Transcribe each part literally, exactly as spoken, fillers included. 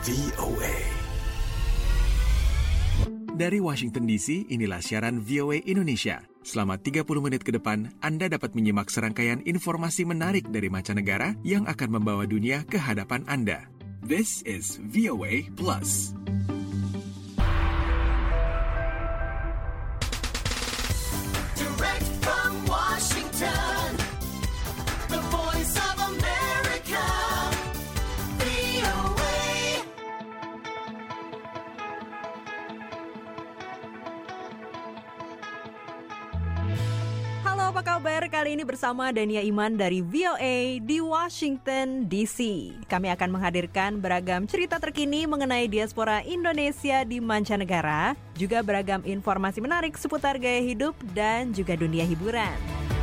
V O A. Dari Washington D C, inilah siaran V O A Indonesia. Selama tiga puluh menit ke depan, Anda dapat menyimak serangkaian informasi menarik dari mancanegara yang akan membawa dunia ke hadapan Anda. This is V O A Plus. Direct from Washington, the voice of America, V O A. Halo, apa kabar? Kali ini bersama Dania Iman dari V O A di Washington D C. Kami akan menghadirkan beragam cerita terkini mengenai diaspora Indonesia di mancanegara, juga beragam informasi menarik seputar gaya hidup dan juga dunia hiburan.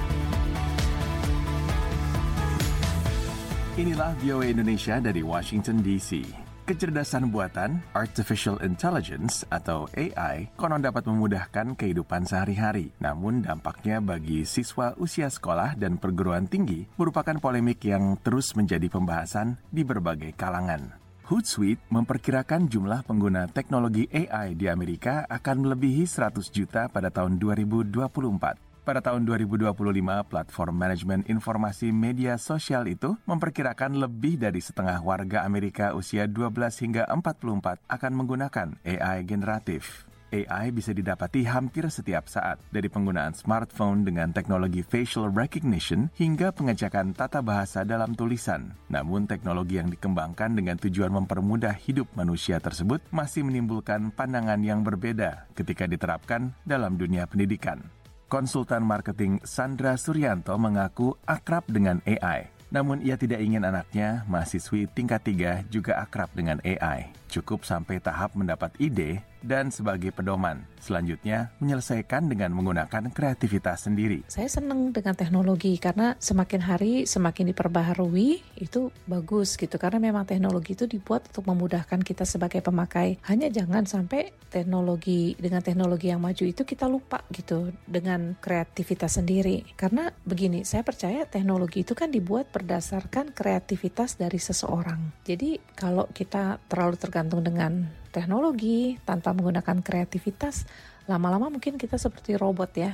Inilah V O A Indonesia dari Washington D C. Kecerdasan buatan, Artificial Intelligence atau A I, konon dapat memudahkan kehidupan sehari-hari. Namun dampaknya bagi siswa usia sekolah dan perguruan tinggi merupakan polemik yang terus menjadi pembahasan di berbagai kalangan. Hootsuite memperkirakan jumlah pengguna teknologi A I di Amerika akan melebihi seratus juta pada tahun dua ribu dua puluh empat. Pada tahun dua ribu dua puluh lima, platform manajemen informasi media sosial itu memperkirakan lebih dari setengah warga Amerika usia dua belas hingga empat puluh empat akan menggunakan A I generatif. A I bisa didapati hampir setiap saat, dari penggunaan smartphone dengan teknologi facial recognition hingga pengejakan tata bahasa dalam tulisan. Namun teknologi yang dikembangkan dengan tujuan mempermudah hidup manusia tersebut masih menimbulkan pandangan yang berbeda ketika diterapkan dalam dunia pendidikan. Konsultan marketing Sandra Suryanto mengaku akrab dengan A I. Namun ia tidak ingin anaknya, mahasiswi tingkat tiga, juga akrab dengan A I. Cukup sampai tahap mendapat ide dan sebagai pedoman. Selanjutnya, menyelesaikan dengan menggunakan kreativitas sendiri. Saya senang dengan teknologi karena semakin hari semakin diperbaharui, itu bagus gitu. Karena memang teknologi itu dibuat untuk memudahkan kita sebagai pemakai. Hanya jangan sampai teknologi dengan teknologi yang maju itu kita lupa gitu dengan kreativitas sendiri. Karena begini, saya percaya teknologi itu kan dibuat berdasarkan kreativitas dari seseorang. Jadi kalau kita terlalu tergantung dengan teknologi tanpa menggunakan kreativitas, lama-lama mungkin kita seperti robot ya.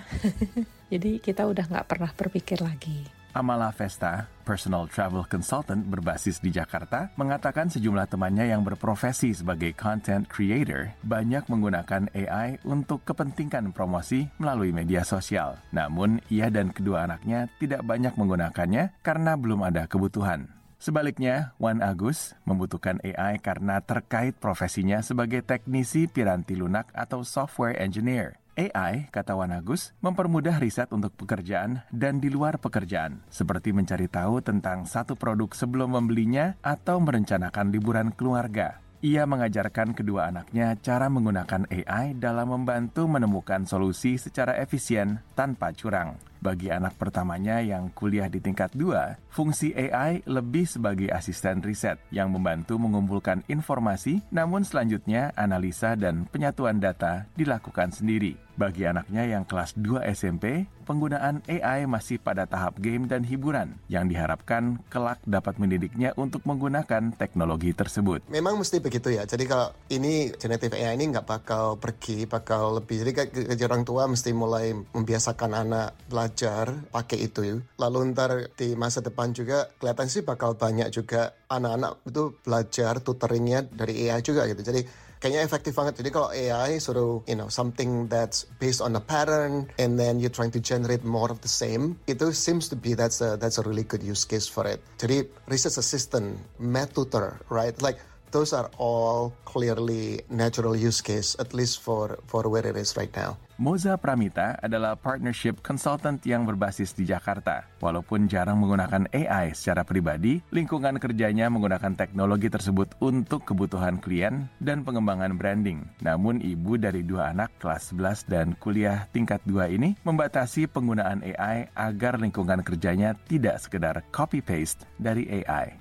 Jadi kita udah nggak pernah berpikir lagi. Amala Vesta, personal travel consultant berbasis di Jakarta, mengatakan sejumlah temannya yang berprofesi sebagai content creator banyak menggunakan A I untuk kepentingan promosi melalui media sosial. Namun, ia dan kedua anaknya tidak banyak menggunakannya karena belum ada kebutuhan. Sebaliknya, Wan Agus membutuhkan A I karena terkait profesinya sebagai teknisi piranti lunak atau software engineer. A I, kata Wan Agus, mempermudah riset untuk pekerjaan dan di luar pekerjaan, seperti mencari tahu tentang satu produk sebelum membelinya atau merencanakan liburan keluarga. Ia mengajarkan kedua anaknya cara menggunakan A I dalam membantu menemukan solusi secara efisien tanpa curang. Bagi anak pertamanya yang kuliah di tingkat dua, fungsi A I lebih sebagai asisten riset yang membantu mengumpulkan informasi, namun selanjutnya analisa dan penyatuan data dilakukan sendiri. Bagi anaknya yang kelas dua S M P, penggunaan A I masih pada tahap game dan hiburan yang diharapkan kelak dapat mendidiknya untuk menggunakan teknologi tersebut. Memang mesti begitu ya. Jadi kalau ini generative A I ini nggak bakal pergi, bakal lebih. Jadi ke orang tua mesti mulai membiasakan anak belajar pakai itu. Lalu ntar di masa depan juga kelihatan sih bakal banyak juga anak-anak itu belajar tutoringnya dari A I juga gitu. Jadi kayaknya efektif banget. Jadi kalau A I suruh, you know, something that's based on a pattern and then you're trying to generate more of the same, itu seems to be that's a that's a really good use case for it. Jadi research assistant, math tutor, right? Like those are all clearly natural use case, at least for for where it is right now. Moza Pramita adalah partnership consultant yang berbasis di Jakarta. Walaupun jarang menggunakan A I secara pribadi, lingkungan kerjanya menggunakan teknologi tersebut untuk kebutuhan klien dan pengembangan branding. Namun ibu dari dua anak kelas sebelas dan kuliah tingkat dua ini membatasi penggunaan A I agar lingkungan kerjanya tidak sekedar copy-paste dari A I.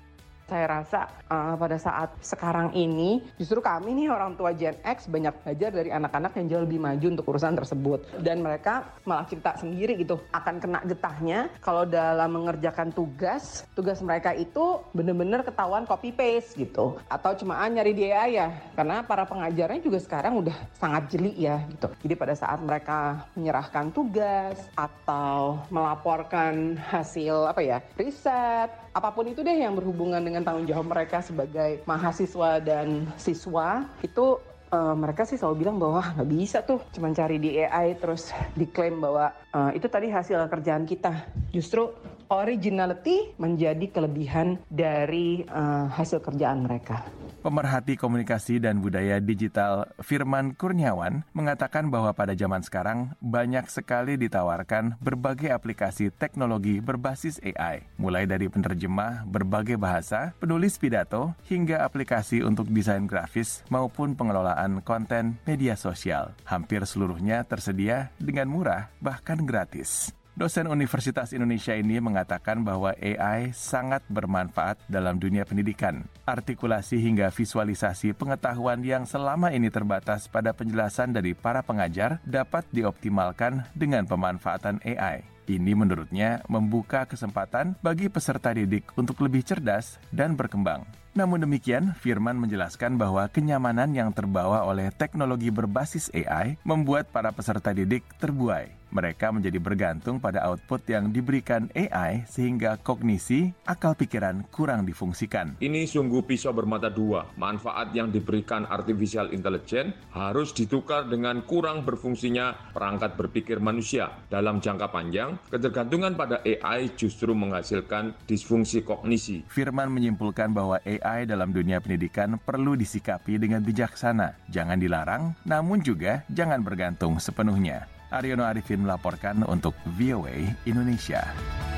Saya rasa uh, pada saat sekarang ini justru kami nih orang tua Gen X banyak belajar dari anak-anak yang jauh lebih maju untuk urusan tersebut. Dan mereka malah cerita sendiri gitu akan kena getahnya kalau dalam mengerjakan tugas, tugas mereka itu benar-benar ketahuan copy paste gitu. Atau cuma ah, nyari di A I ya. Karena para pengajarnya juga sekarang udah sangat jeli ya gitu. Jadi pada saat mereka menyerahkan tugas atau melaporkan hasil apa ya, riset, apapun itu deh yang berhubungan dengan tanggung jawab mereka sebagai mahasiswa dan siswa, itu uh, mereka sih selalu bilang bahwa nggak bisa tuh cuma cari di A I terus diklaim bahwa uh, itu tadi hasil kerjaan kita. Justru originality menjadi kelebihan dari uh, hasil kerjaan mereka. Pemerhati komunikasi dan budaya digital Firman Kurniawan mengatakan bahwa pada zaman sekarang banyak sekali ditawarkan berbagai aplikasi teknologi berbasis A I, mulai dari penerjemah berbagai bahasa, penulis pidato, hingga aplikasi untuk desain grafis maupun pengelolaan konten media sosial. Hampir seluruhnya tersedia dengan murah, bahkan gratis. Dosen Universitas Indonesia ini mengatakan bahwa A I sangat bermanfaat dalam dunia pendidikan. Artikulasi hingga visualisasi pengetahuan yang selama ini terbatas pada penjelasan dari para pengajar dapat dioptimalkan dengan pemanfaatan A I. Ini menurutnya membuka kesempatan bagi peserta didik untuk lebih cerdas dan berkembang. Namun demikian, Firman menjelaskan bahwa kenyamanan yang terbawa oleh teknologi berbasis A I membuat para peserta didik terbuai. Mereka menjadi bergantung pada output yang diberikan A I sehingga kognisi, akal pikiran kurang difungsikan. Ini sungguh pisau bermata dua. Manfaat yang diberikan artificial intelligence harus ditukar dengan kurang berfungsinya perangkat berpikir manusia. Dalam jangka panjang, ketergantungan pada A I justru menghasilkan disfungsi kognisi. Firman menyimpulkan bahwa A I dalam dunia pendidikan perlu disikapi dengan bijaksana. Jangan dilarang, namun juga jangan bergantung sepenuhnya. Aryono Arifin melaporkan untuk V O A Indonesia.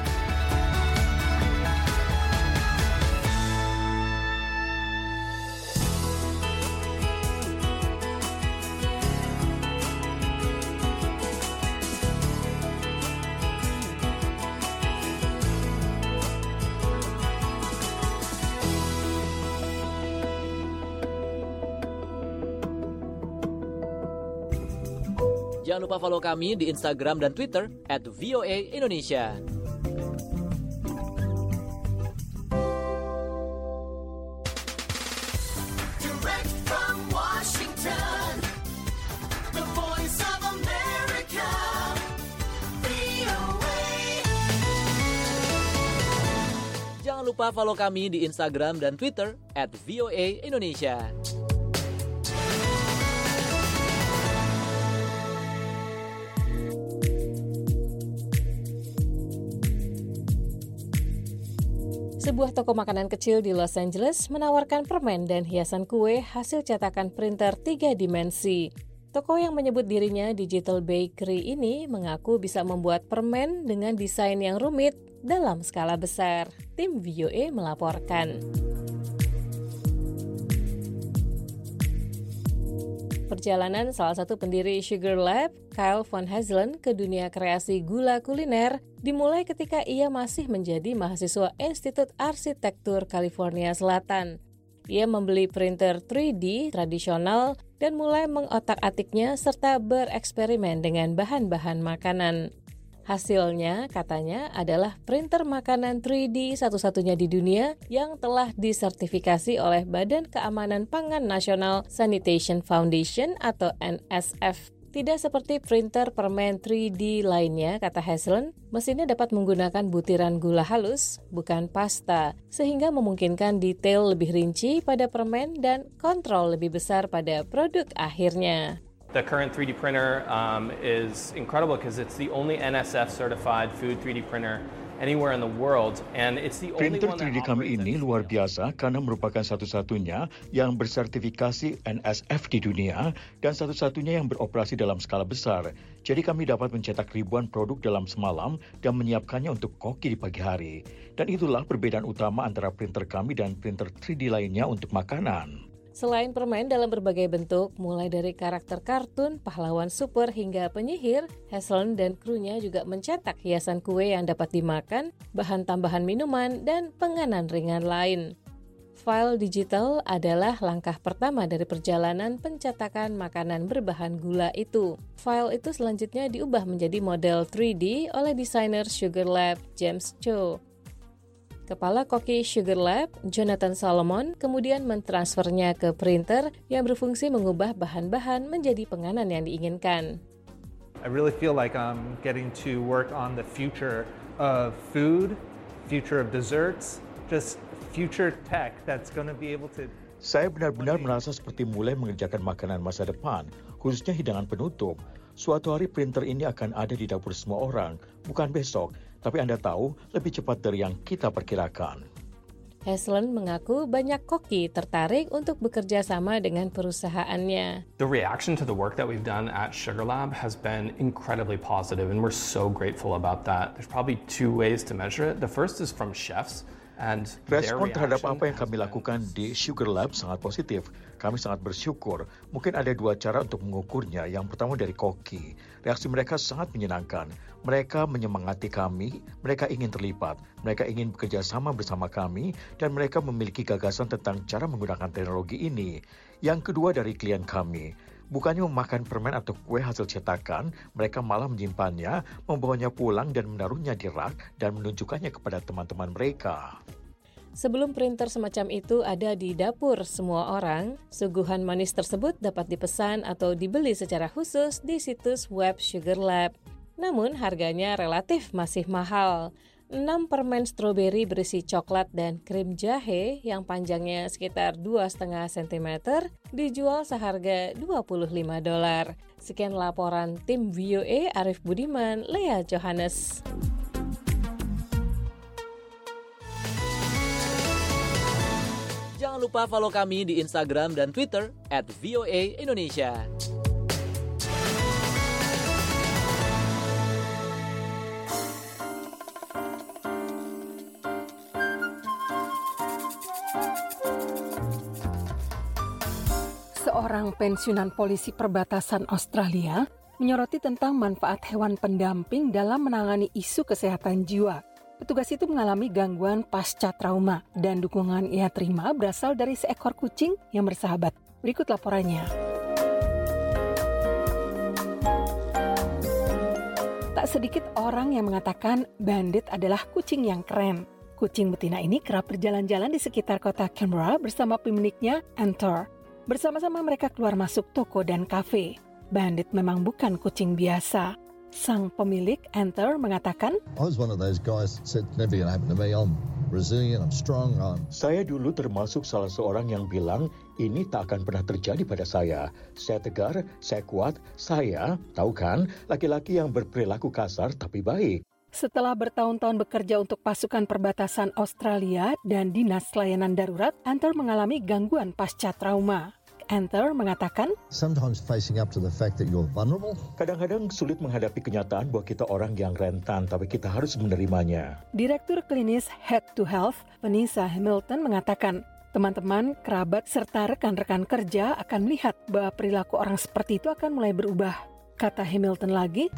Jangan lupa follow kami di Instagram dan Twitter at V O A Indonesia. Direct from Washington, the voice of America, V O A. Jangan lupa follow kami di Instagram dan Twitter at V O A Indonesia. Sebuah toko makanan kecil di Los Angeles menawarkan permen dan hiasan kue hasil cetakan printer tiga dimensi. Toko yang menyebut dirinya Digital Bakery ini mengaku bisa membuat permen dengan desain yang rumit dalam skala besar. Tim V O A melaporkan. Perjalanan salah satu pendiri Sugar Lab, Kyle Van Hasselen, ke dunia kreasi gula kuliner dimulai ketika ia masih menjadi mahasiswa Institut Arsitektur California Selatan. Ia membeli printer tiga D tradisional dan mulai mengotak-atiknya serta bereksperimen dengan bahan-bahan makanan. Hasilnya, katanya, adalah printer makanan tiga D satu-satunya di dunia yang telah disertifikasi oleh Badan Keamanan Pangan Nasional Sanitation Foundation atau N S F. Tidak seperti printer permen tiga D lainnya, kata Hasselen, mesinnya dapat menggunakan butiran gula halus, bukan pasta, sehingga memungkinkan detail lebih rinci pada permen dan kontrol lebih besar pada produk akhirnya. The current three D printer um, is incredible because it's the only N S F certified food three D printer anywhere in the world, and it's the only Printer one that tiga D kami operates ini at luar scale. biasa karena merupakan satu-satunya yang bersertifikasi N S F di dunia dan satu-satunya yang beroperasi dalam skala besar. Jadi kami dapat mencetak ribuan produk dalam semalam dan menyiapkannya untuk koki di pagi hari. Dan itulah perbedaan utama antara printer kami dan printer tiga D lainnya untuk makanan. Selain permen dalam berbagai bentuk, mulai dari karakter kartun, pahlawan super hingga penyihir, Hasselen dan krunya juga mencetak hiasan kue yang dapat dimakan, bahan tambahan minuman, dan penganan ringan lain. File digital adalah langkah pertama dari perjalanan pencetakan makanan berbahan gula itu. File itu selanjutnya diubah menjadi model tiga D oleh desainer Sugar Lab James Cho. Kepala koki Sugar Lab, Jonathan Solomon, kemudian mentransfernya ke printer yang berfungsi mengubah bahan-bahan menjadi penganan yang diinginkan. I really feel like I'm getting to work on the future of food, future of desserts, just future tech that's going to be able to. Saya benar-benar merasa seperti mulai mengerjakan makanan masa depan, khususnya hidangan penutup. Suatu hari printer ini akan ada di dapur semua orang, bukan besok, tapi Anda tahu lebih cepat dari yang kita perkirakan. Haslund mengaku banyak koki tertarik untuk bekerja sama dengan perusahaannya. The reaction to the work that we've done at Sugar Lab has been incredibly positive, and we're so grateful about that. There's probably two ways to measure it. The first is from chefs. And respon terhadap apa yang kami lakukan di Sugar Lab sangat positif. Kami sangat bersyukur. Mungkin ada dua cara untuk mengukurnya. Yang pertama dari koki. Reaksi mereka sangat menyenangkan. Mereka menyemangati kami, mereka ingin terlibat, mereka ingin bekerja sama bersama kami, dan mereka memiliki gagasan tentang cara menggunakan teknologi ini. Yang kedua dari klien kami. Bukannya memakan permen atau kue hasil cetakan, mereka malah menyimpannya, membawanya pulang dan menaruhnya di rak dan menunjukkannya kepada teman-teman mereka. Sebelum printer semacam itu ada di dapur semua orang, suguhan manis tersebut dapat dipesan atau dibeli secara khusus di situs web Sugar Lab. Namun harganya relatif masih mahal. enam permen stroberi berisi coklat dan krim jahe yang panjangnya sekitar dua koma lima sentimeter dijual seharga dua puluh lima dolar. Sekian laporan tim V O A Arif Budiman, Lea Johannes. Jangan lupa follow kami di Instagram dan Twitter at V O A Indonesia. Seorang pensiunan polisi perbatasan Australia menyoroti tentang manfaat hewan pendamping dalam menangani isu kesehatan jiwa. Petugas itu mengalami gangguan pasca trauma dan dukungan ia terima berasal dari seekor kucing yang bersahabat. Berikut laporannya. Tak sedikit orang yang mengatakan Bandit adalah kucing yang keren. Kucing betina ini kerap berjalan-jalan di sekitar kota Canberra bersama pemiliknya, Antor. Bersama-sama mereka keluar masuk toko dan kafe. Bandit memang bukan kucing biasa. Sang pemilik, Antor, mengatakan, I was one of those guys that said never gonna happen to me. I'm resilient, I'm strong. I'm... Saya dulu termasuk salah seorang yang bilang ini tak akan pernah terjadi pada saya. Saya tegar, saya kuat, saya, tahu kan, laki-laki yang berperilaku kasar tapi baik. Setelah bertahun-tahun bekerja untuk pasukan perbatasan Australia dan dinas layanan darurat, Antor mengalami gangguan pasca trauma. Antor mengatakan, Sometimes facing up to the fact that you're vulnerable. Kadang-kadang sulit menghadapi kenyataan bahwa kita orang yang rentan, tapi kita harus menerimanya. Direktur klinis Head to Health, Vanessa Hamilton mengatakan, teman-teman, kerabat, serta rekan-rekan kerja akan melihat bahwa perilaku orang seperti itu akan mulai berubah. Kata Hamilton lagi,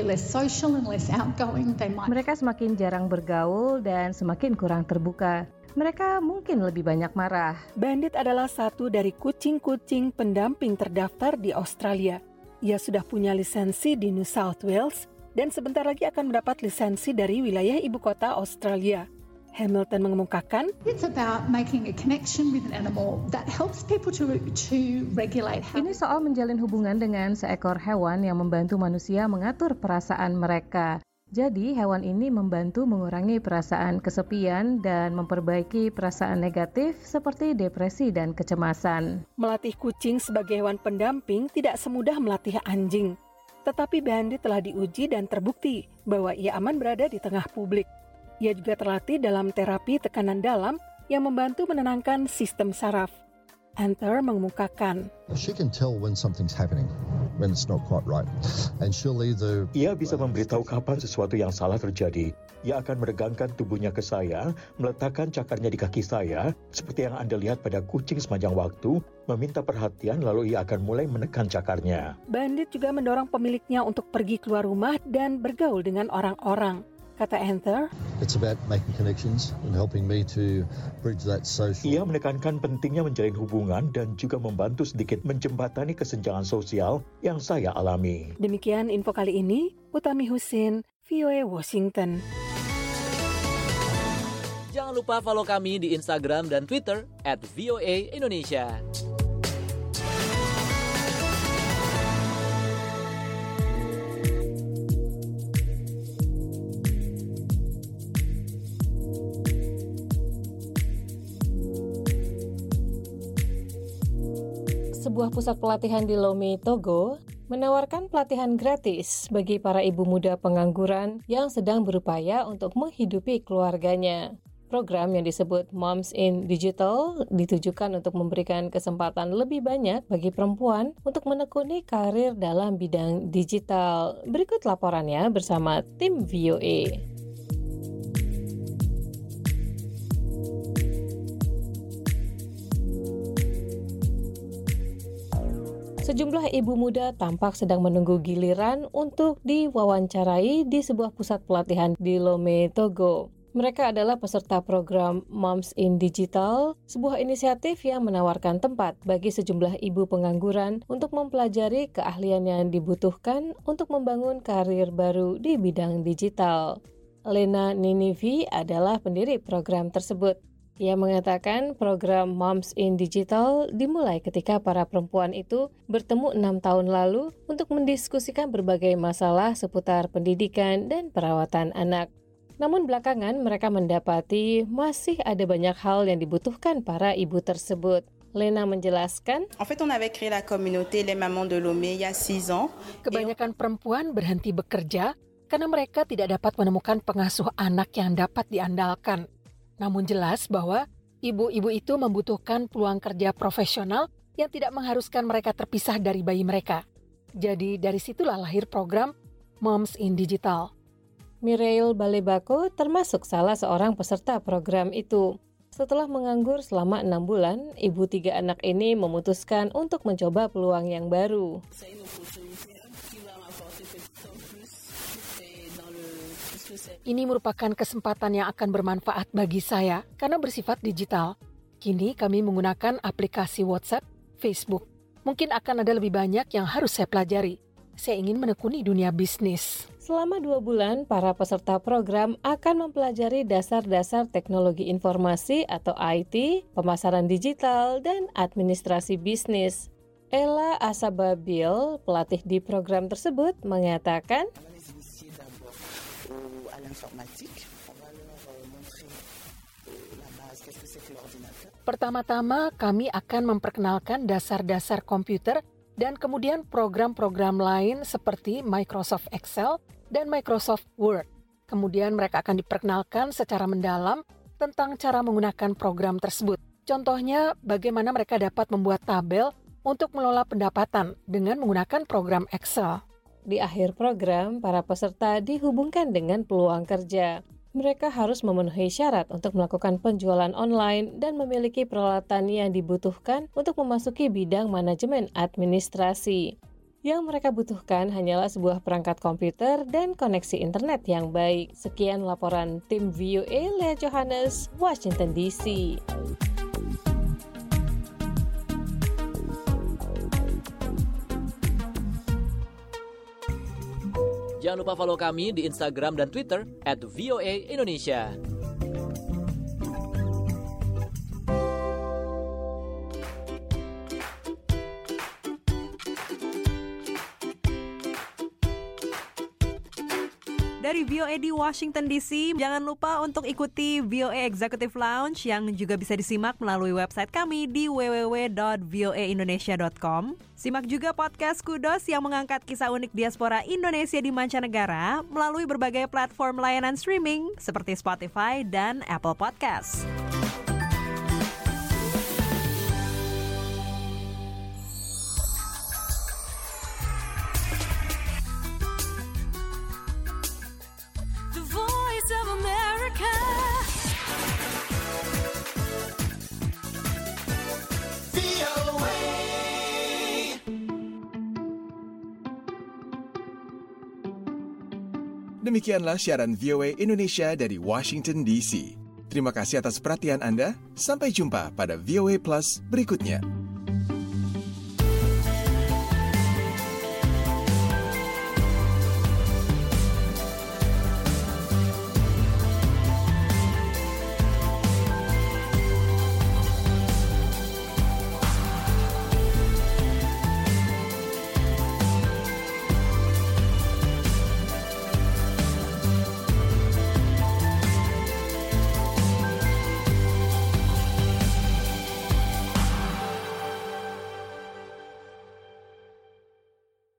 mereka semakin jarang bergaul dan semakin kurang terbuka. Mereka mungkin lebih banyak marah. Bandit adalah satu dari kucing-kucing pendamping terdaftar di Australia. Ia sudah punya lisensi di New South Wales dan sebentar lagi akan mendapat lisensi dari wilayah ibu kota Australia. Hamilton mengemukakan, It's about making a connection with an animal that helps people to to regulate. Ini soal menjalin hubungan dengan seekor hewan yang membantu manusia mengatur perasaan mereka. Jadi, hewan ini membantu mengurangi perasaan kesepian dan memperbaiki perasaan negatif seperti depresi dan kecemasan. Melatih kucing sebagai hewan pendamping tidak semudah melatih anjing. Tetapi Bandit telah diuji dan terbukti bahwa ia aman berada di tengah publik. Ia juga terlatih dalam terapi tekanan dalam yang membantu menenangkan sistem saraf. Antor mengemukakan, She can tell when something's happening, when it's not quite right. And she'll either... Ia bisa memberitahu kapan sesuatu yang salah terjadi. Ia akan meregangkan tubuhnya ke saya, meletakkan cakarnya di kaki saya, seperti yang Anda lihat pada kucing sepanjang waktu, meminta perhatian lalu ia akan mulai menekan cakarnya. Bandit juga mendorong pemiliknya untuk pergi keluar rumah dan bergaul dengan orang-orang. Kata Anthor, It's about making connections and helping me to bridge that social. Ia menekankan pentingnya menjalin hubungan dan juga membantu sedikit menjembatani kesenjangan sosial yang saya alami. Demikian info kali ini, Utami Husin, V O A Washington. Jangan lupa follow kami di Instagram dan Twitter at V O A Indonesia. Sebuah pusat pelatihan di Lomé, Togo, menawarkan pelatihan gratis bagi para ibu muda pengangguran yang sedang berupaya untuk menghidupi keluarganya. Program yang disebut Moms in Digital ditujukan untuk memberikan kesempatan lebih banyak bagi perempuan untuk menekuni karir dalam bidang digital. Berikut laporannya bersama tim V O A. Sejumlah ibu muda tampak sedang menunggu giliran untuk diwawancarai di sebuah pusat pelatihan di Lomé, Togo. Mereka adalah peserta program Moms in Digital, sebuah inisiatif yang menawarkan tempat bagi sejumlah ibu pengangguran untuk mempelajari keahlian yang dibutuhkan untuk membangun karir baru di bidang digital. Lena Ninivi adalah pendiri program tersebut. Ia mengatakan program Moms in Digital dimulai ketika para perempuan itu bertemu enam tahun lalu untuk mendiskusikan berbagai masalah seputar pendidikan dan perawatan anak. Namun belakangan mereka mendapati masih ada banyak hal yang dibutuhkan para ibu tersebut. Lena menjelaskan, En fait, on avait créé la communauté Les Mamans de Lomé il y a six ans. Kebanyakan perempuan berhenti bekerja karena mereka tidak dapat menemukan pengasuh anak yang dapat diandalkan. Namun jelas bahwa ibu-ibu itu membutuhkan peluang kerja profesional yang tidak mengharuskan mereka terpisah dari bayi mereka. Jadi dari situlah lahir program Moms in Digital. Mireille Balebako termasuk salah seorang peserta program itu. Setelah menganggur selama enam bulan, ibu tiga anak ini memutuskan untuk mencoba peluang yang baru. Ini merupakan kesempatan yang akan bermanfaat bagi saya karena bersifat digital. Kini kami menggunakan aplikasi WhatsApp, Facebook. Mungkin akan ada lebih banyak yang harus saya pelajari. Saya ingin menekuni dunia bisnis. Selama dua bulan, para peserta program akan mempelajari dasar-dasar teknologi informasi atau I T, pemasaran digital, dan administrasi bisnis. Ella Asababil, pelatih di program tersebut, mengatakan, Pertama-tama, kami akan memperkenalkan dasar-dasar komputer dan kemudian program-program lain seperti Microsoft Excel dan Microsoft Word. Kemudian mereka akan diperkenalkan secara mendalam tentang cara menggunakan program tersebut. Contohnya, bagaimana mereka dapat membuat tabel untuk mengelola pendapatan dengan menggunakan program Excel. Di akhir program, para peserta dihubungkan dengan peluang kerja. Mereka harus memenuhi syarat untuk melakukan penjualan online dan memiliki peralatan yang dibutuhkan untuk memasuki bidang manajemen administrasi. Yang mereka butuhkan hanyalah sebuah perangkat komputer dan koneksi internet yang baik. Sekian laporan tim V O A Lea Johannes, Washington D C. Jangan lupa follow kami di Instagram dan Twitter at V O A Indonesia. Dari V O A di Washington D C, jangan lupa untuk ikuti V O A Executive Lounge yang juga bisa disimak melalui website kami di w w w dot v o a indonesia dot com. Simak juga podcast Kudos yang mengangkat kisah unik diaspora Indonesia di mancanegara melalui berbagai platform layanan streaming seperti Spotify dan Apple Podcasts. The Voice of America. V O A. Demikianlah siaran V O A Indonesia dari Washington D C. Terima kasih atas perhatian Anda. Sampai jumpa pada V O A Plus berikutnya.